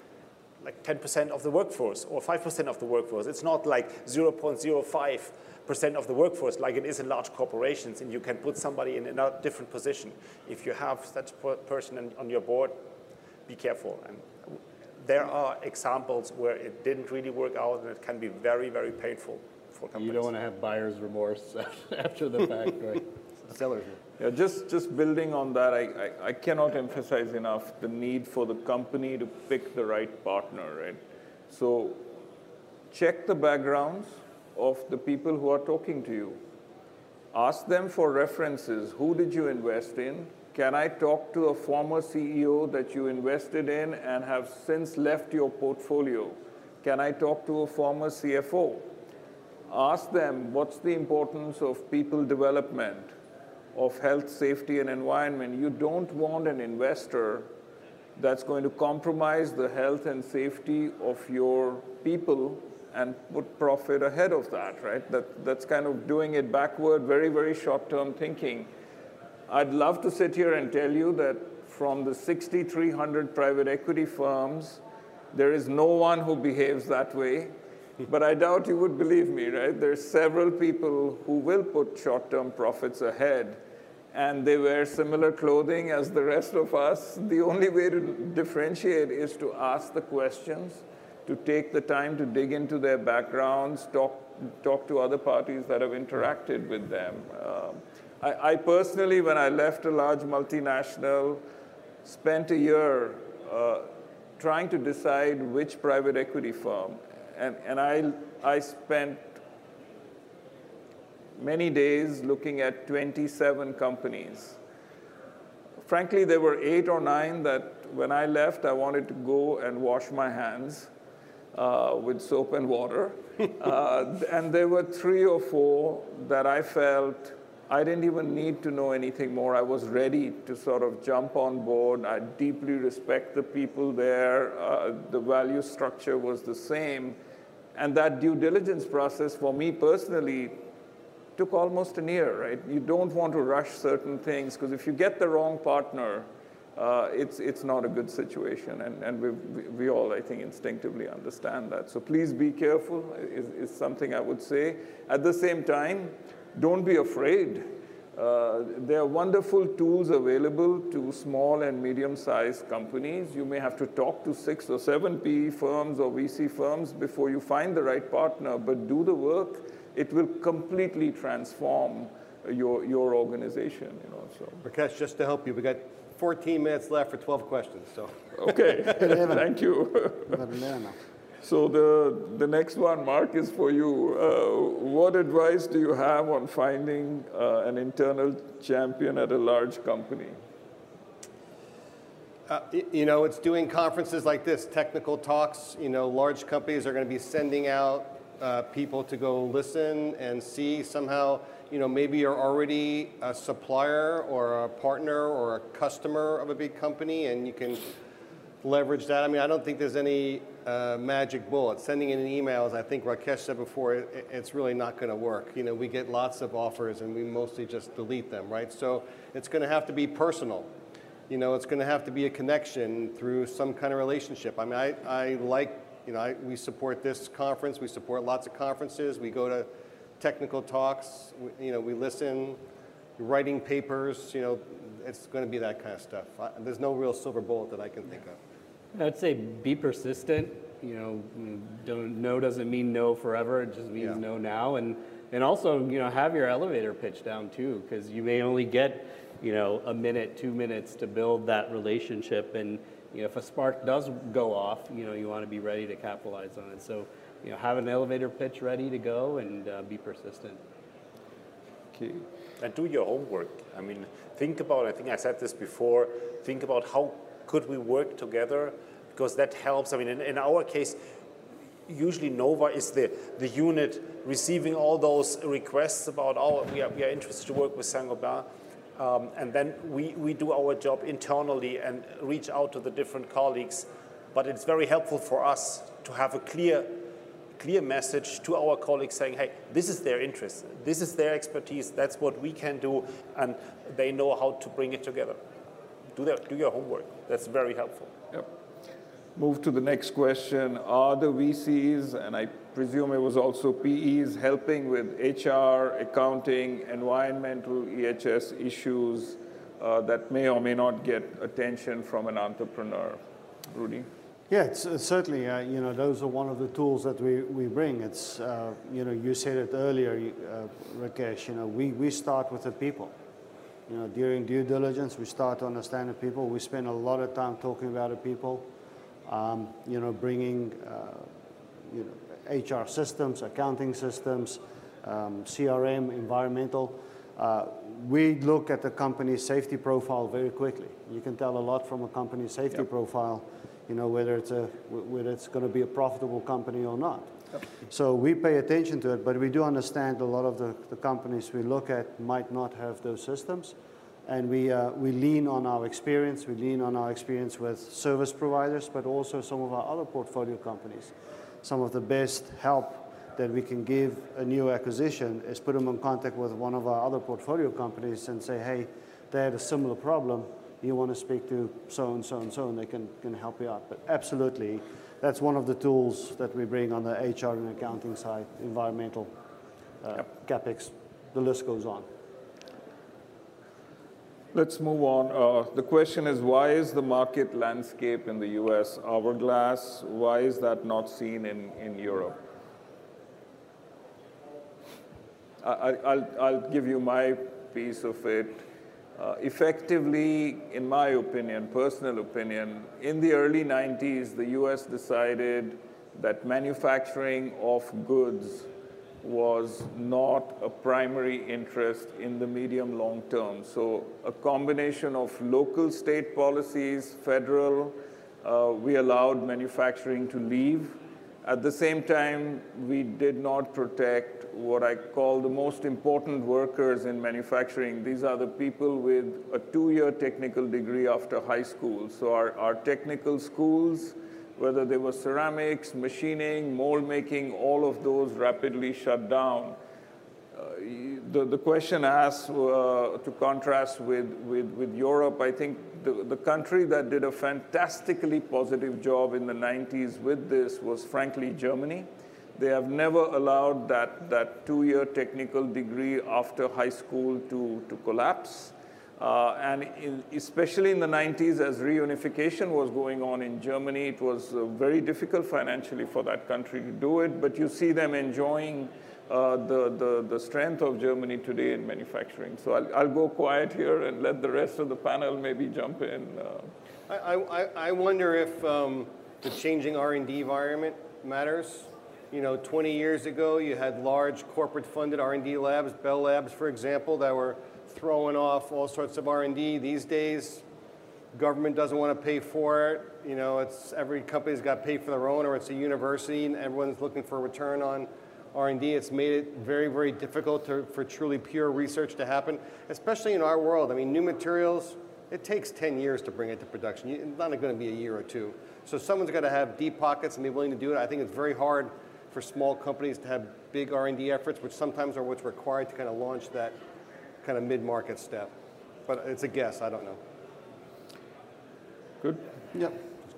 10% of the workforce or 5% of the workforce. It's not like 0.05% of the workforce like it is in large corporations, and you can put somebody in a different position. If you have such a person on your board, be careful. And there are examples where it didn't really work out, and it can be very, very painful for companies. You don't want to have buyer's remorse after the fact, right? Sellers. Yeah, just building on that, I cannot emphasize enough the need for the company to pick the right partner, right? So check the backgrounds of the people who are talking to you. Ask them for references. Who did you invest in? Can I talk to a former CEO that you invested in and have since left your portfolio? Can I talk to a former CFO? Ask them, what's the importance of people development, of health, safety, and environment? You don't want an investor that's going to compromise the health and safety of your people and put profit ahead of that, right? That's kind of doing it backward, very, very short-term thinking. I'd love to sit here and tell you that from the 6,300 private equity firms, there is no one who behaves that way. But I doubt you would believe me, right? There's several people who will put short-term profits ahead, and they wear similar clothing as the rest of us. The only way to differentiate is to ask the questions, to take the time to dig into their backgrounds, talk to other parties that have interacted with them. I personally, when I left a large multinational, spent a year trying to decide which private equity firm. And I spent many days looking at 27 companies. Frankly, there were 8 or 9 that when I left, I wanted to go and wash my hands with soap and water. And there were 3 or 4 that I felt I didn't even need to know anything more. I was ready to sort of jump on board. I deeply respect the people there. The value structure was the same. And that due diligence process for me personally took almost a year, right? You don't want to rush certain things, because if you get the wrong partner, it's not a good situation. And we all, I think, instinctively understand that. So please be careful is something I would say. At the same time, don't be afraid. There are wonderful tools available to small and medium-sized companies. You may have to talk to 6 or 7 PE firms or VC firms before you find the right partner, but do the work. It will completely transform your organization. So. Rakesh, just to help you, we got 14 minutes left for 12 questions. So. Okay, thank you. So the next one, Mark, is for you. What advice do you have on finding an internal champion at a large company? It's doing conferences like this, technical talks. Large companies are going to be sending out people to go listen and see somehow, maybe you're already a supplier or a partner or a customer of a big company, and you can leverage that. I mean, I don't think there's any magic bullet. Sending in an email, as I think Rakesh said before, it's really not going to work. We get lots of offers and we mostly just delete them, right? So it's going to have to be personal. It's going to have to be a connection through some kind of relationship. I mean, I like, we support this conference. We support lots of conferences. We go to technical talks. We listen, writing papers. It's going to be that kind of stuff. There's no real silver bullet that I can think of. I'd say be persistent. No doesn't mean no forever. It just means no now. And also, have your elevator pitch down too, because you may only get, a minute, 2 minutes to build that relationship. And if a spark does go off, you want to be ready to capitalize on it. So, have an elevator pitch ready to go and be persistent. Okay. And do your homework. I mean, think about, I think I said this before, think about how could we work together, because that helps. I mean, in our case, usually Nova is the unit receiving all those requests about, we are interested to work with Saint-Gobain. And then we do our job internally and reach out to the different colleagues. But it's very helpful for us to have a clear message to our colleagues saying, hey, this is their interest, this is their expertise, that's what we can do, and they know how to bring it together. Do your homework. That's very helpful. Yep. Move to the next question. Are the VCs, and I presume it was also PEs, helping with HR, accounting, environmental, EHS issues that may or may not get attention from an entrepreneur? Rudy? Yeah, it's certainly, those are one of the tools that we bring. It's, you said it earlier, Rakesh, we start with the people. During due diligence, we start to understand the people. We spend a lot of time talking about the people, bringing, HR systems, accounting systems, CRM, environmental. We look at the company's safety profile very quickly. You can tell a lot from a company's safety profile, whether it's going to be a profitable company or not. Yep. So we pay attention to it, but we do understand a lot of the companies we look at might not have those systems. And we lean on our experience. We lean on our experience with service providers, but also some of our other portfolio companies some of the best help that we can give a new acquisition is put them in contact with one of our other portfolio companies and say, hey, they had a similar problem. You want to speak to so and so and so, and they can help you out. But absolutely, that's one of the tools that we bring on the HR and accounting side, environmental, CapEx, the list goes on. Let's move on. The question is, why is the market landscape in the US hourglass? Why is that not seen in Europe? I'll give you my piece of it. Effectively, in my opinion, personal opinion, in the early 90s, the US decided that manufacturing of goods was not a primary interest in the medium long term. So a combination of local state policies, federal, we allowed manufacturing to leave. At the same time, we did not protect what I call the most important workers in manufacturing. These are the people with a 2-year technical degree after high school. So our technical schools, whether they were ceramics, machining, mold making, all of those rapidly shut down. The question asks to contrast with Europe. I think the country that did a fantastically positive job in the 90s with this was, frankly, Germany. They have never allowed that 2-year technical degree after high school to collapse. Especially in the 90s, as reunification was going on in Germany, it was very difficult financially for that country to do it. But you see them enjoying the strength of Germany today in manufacturing. So I'll go quiet here and let the rest of the panel maybe jump in. I wonder if the changing R&D environment matters. 20 years ago, you had large corporate-funded R&D labs, Bell Labs, for example, that were throwing off all sorts of R&D. These days, government doesn't want to pay for it. It's every company's got to pay for their own, or it's a university, and everyone's looking for a return on R&D. It's made it very, very difficult for truly pure research to happen, especially in our world. I mean, new materials, it takes 10 years to bring it to production. It's not going to be a year or two. So someone's got to have deep pockets and be willing to do it. I think it's very hard for small companies to have big R&D efforts, which sometimes are what's required to kind of launch that kind of mid-market step. But it's a guess, I don't know. Good? Yep.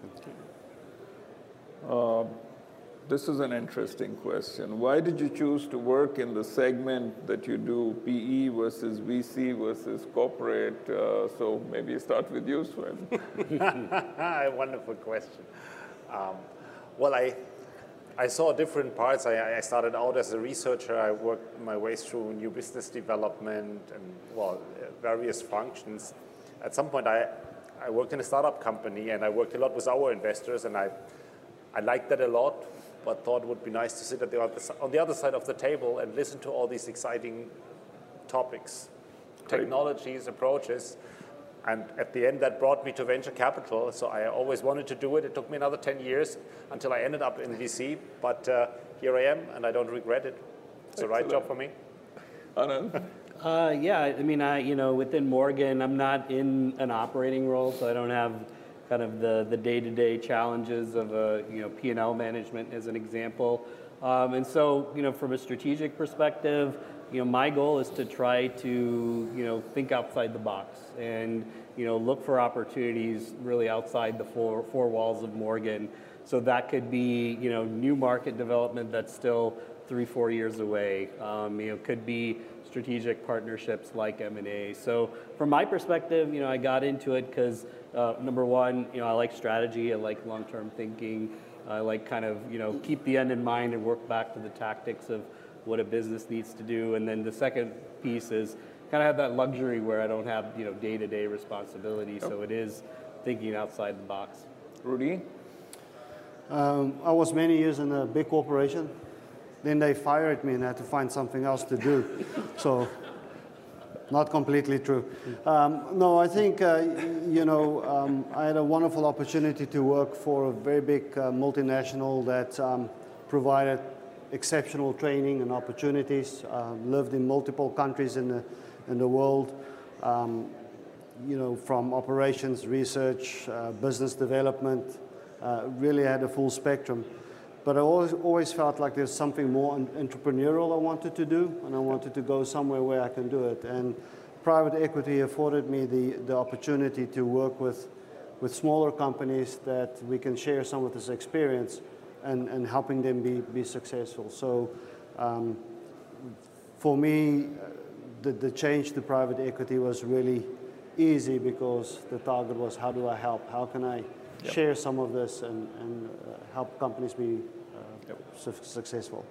This is an interesting question. Why did you choose to work in the segment that you do, PE versus VC versus corporate? So maybe start with you, Sven. Wonderful question. Well, I saw different parts. I started out as a researcher. I worked my way through new business development and, various functions. At some point, I worked in a startup company, and I worked a lot with our investors, and I liked that a lot, but thought it would be nice to sit on the other side of the table and listen to all these exciting topics, technologies, approaches. And at the end, that brought me to venture capital. So I always wanted to do it. It took me another 10 years until I ended up in VC. But here I am, and I don't regret it. It's the right job for me. Anand? Yeah, I mean, within Morgan, I'm not in an operating role, so I don't have kind of the day-to-day challenges of P&L management as an example. And so, from a strategic perspective, my goal is to try to, think outside the box and, look for opportunities really outside the four walls of Morgan. So that could be, new market development that's still 3-4 years away. Could be strategic partnerships like M&A. So from my perspective, I got into it because, number one, I like strategy, I like long-term thinking, I like kind of, keep the end in mind and work back to the tactics of what a business needs to do. And then the second piece is kind of have that luxury where I don't have, day-to-day responsibility. So it is thinking outside the box. Rudy? I was many years in a big corporation. Then they fired me and I had to find something else to do. So not completely true. No, I think, I had a wonderful opportunity to work for a very big multinational that provided exceptional training and opportunities, lived in multiple countries in the world, from operations, research, business development, really had a full spectrum. But I always felt like there's something more entrepreneurial I wanted to do, and I wanted to go somewhere where I can do it. And private equity afforded me the opportunity to work with smaller companies that we can share some of this experience and helping them be successful. So for me, the change to private equity was really easy because the target was, how do I help? How can I share some of this and help companies be successful?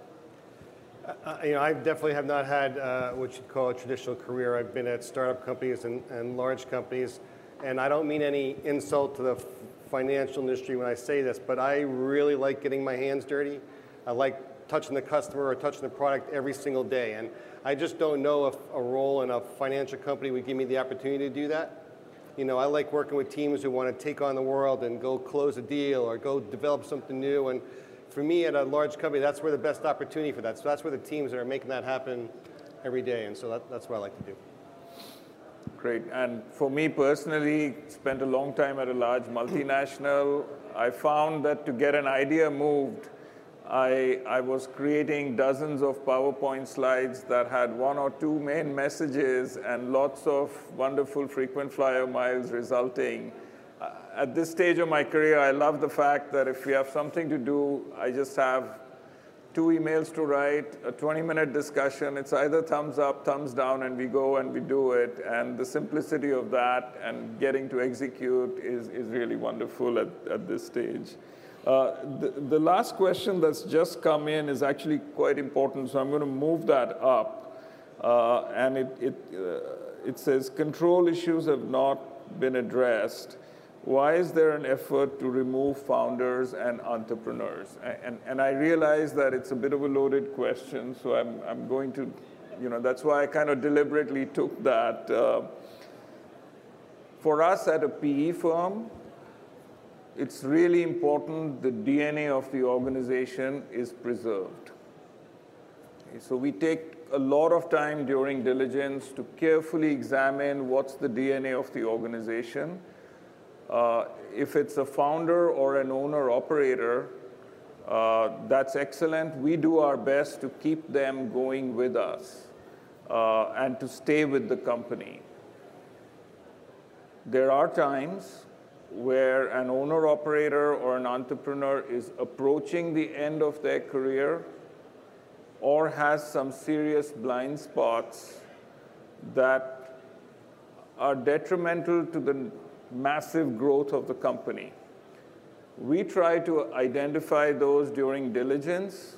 I definitely have not had what you'd call a traditional career. I've been at startup companies and large companies, and I don't mean any insult to the financial industry when I say this, but I really like getting my hands dirty. I like touching the customer or touching the product every single day, and I just don't know if a role in a financial company would give me the opportunity to do that. I like working with teams who want to take on the world and go close a deal or go develop something new. And for me, at a large company, that's where the best opportunity for that. So that's where the teams that are making that happen every day. And so that's what I like to do. Great. And for me personally, spent a long time at a large multinational. I found that to get an idea moved, I was creating dozens of PowerPoint slides that had 1 or 2 main messages and lots of wonderful frequent flyer miles resulting. At this stage of my career, I love the fact that if we have something to do, I just have 2 emails to write, a 20-minute discussion. It's either thumbs up, thumbs down, and we go and we do it. And the simplicity of that and getting to execute is really wonderful at this stage. The last question that's just come in is actually quite important, so I'm going to move that up. And it says, control issues have not been addressed. Why is there an effort to remove founders and entrepreneurs? And I realize that it's a bit of a loaded question, so I'm going to, that's why I kind of deliberately took that. For us at a PE firm, it's really important the DNA of the organization is preserved. So we take a lot of time during diligence to carefully examine what's the DNA of the organization. If it's a founder or an owner-operator, that's excellent. We do our best to keep them going with us and to stay with the company. There are times where an owner-operator or an entrepreneur is approaching the end of their career or has some serious blind spots that are detrimental to the massive growth of the company. We try to identify those during diligence.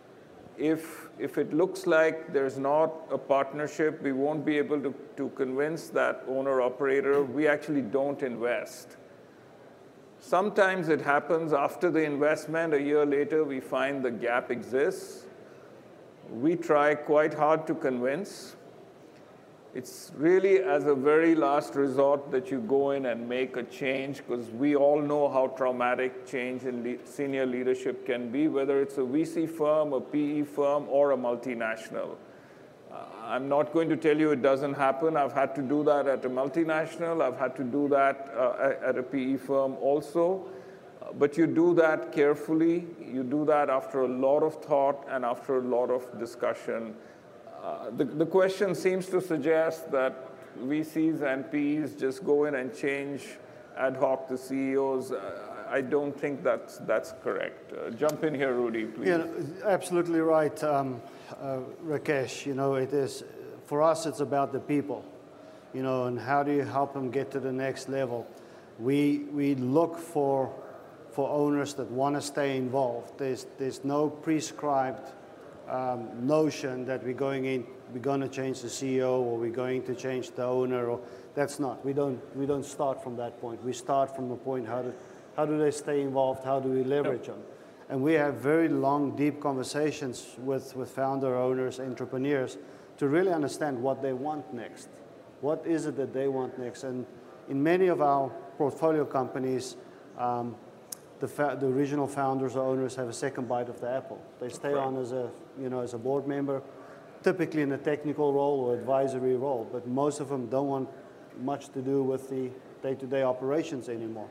If it looks like there's not a partnership, we won't be able to convince that owner-operator, we actually don't invest. Sometimes it happens after the investment, a year later, we find the gap exists. We try quite hard to convince. It's really as a very last resort that you go in and make a change, because we all know how traumatic change in senior leadership can be, whether it's a VC firm, a PE firm, or a multinational. I'm not going to tell you it doesn't happen. I've had to do that at a multinational. I've had to do that at a PE firm also. But you do that carefully. You do that after a lot of thought and after a lot of discussion. The question seems to suggest that VCs and PEs just go in and change ad hoc the CEOs. I don't think that's correct. Jump in here, Rudy, please. Yeah, absolutely right, Rakesh. It is, for us, it's about the people, and how do you help them get to the next level? We look for owners that want to stay involved. There's no prescribed notion that we're going to change the CEO or we're going to change the owner. Or that's not. We don't start from that point. We start from the point, how do they stay involved? How do we leverage them? And we have very long, deep conversations with founder, owners, entrepreneurs to really understand what they want next. What is it that they want next? And in many of our portfolio companies, the original founders or owners have a second bite of the apple. They stay on as a board member, typically in a technical role or advisory role, but most of them don't want much to do with the day-to-day operations anymore.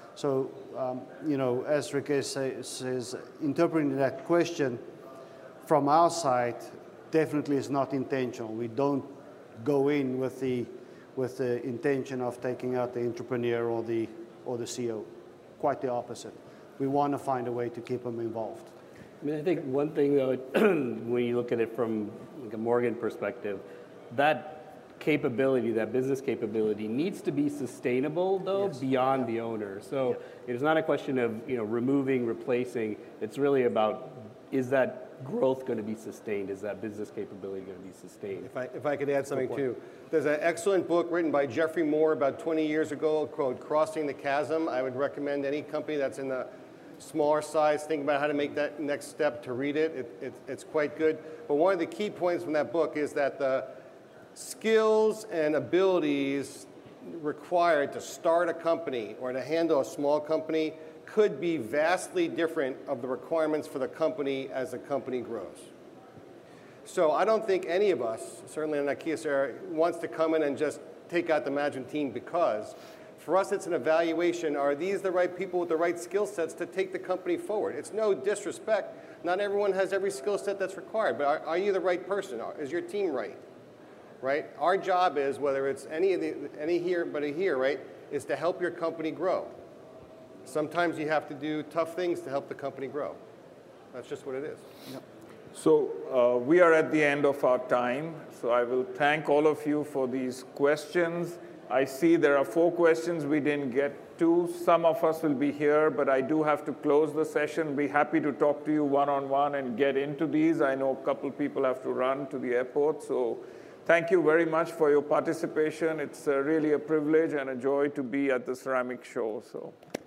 So, you know, as Rick says, interpreting that question from our side definitely is not intentional. We don't go in with the intention of taking out the entrepreneur or the CEO. Quite the opposite. We want to find a way to keep them involved. I mean, I think one thing, though, when you look at it from like a Morgan perspective, that capability, that business capability, needs to be sustainable, though, beyond the owner. So it's not a question of removing, replacing. It's really about, is that growth going to be sustained? Is that business capability going to be sustained? If I could add something too. There's an excellent book written by Jeffrey Moore about 20 years ago called Crossing the Chasm. I would recommend any company that's in the smaller size, think about how to make that next step to read it. It's quite good. But one of the key points from that book is that the skills and abilities required to start a company or to handle a small company could be vastly different of the requirements for the company as the company grows. So I don't think any of us, certainly in Kyocera, wants to come in and just take out the management team because for us it's an evaluation. Are these the right people with the right skill sets to take the company forward? It's no disrespect. Not everyone has every skill set that's required, but are you the right person? Is your team right? Right? Our job is, whether it's any here, right, is to help your company grow. Sometimes you have to do tough things to help the company grow. That's just what it is. Yep. So we are at the end of our time. So I will thank all of you for these questions. I see there are 4 questions we didn't get to. Some of us will be here, but I do have to close the session. Be happy to talk to you one-on-one and get into these. I know a couple people have to run to the airport. So thank you very much for your participation. It's really a privilege and a joy to be at the Ceramic Show. So.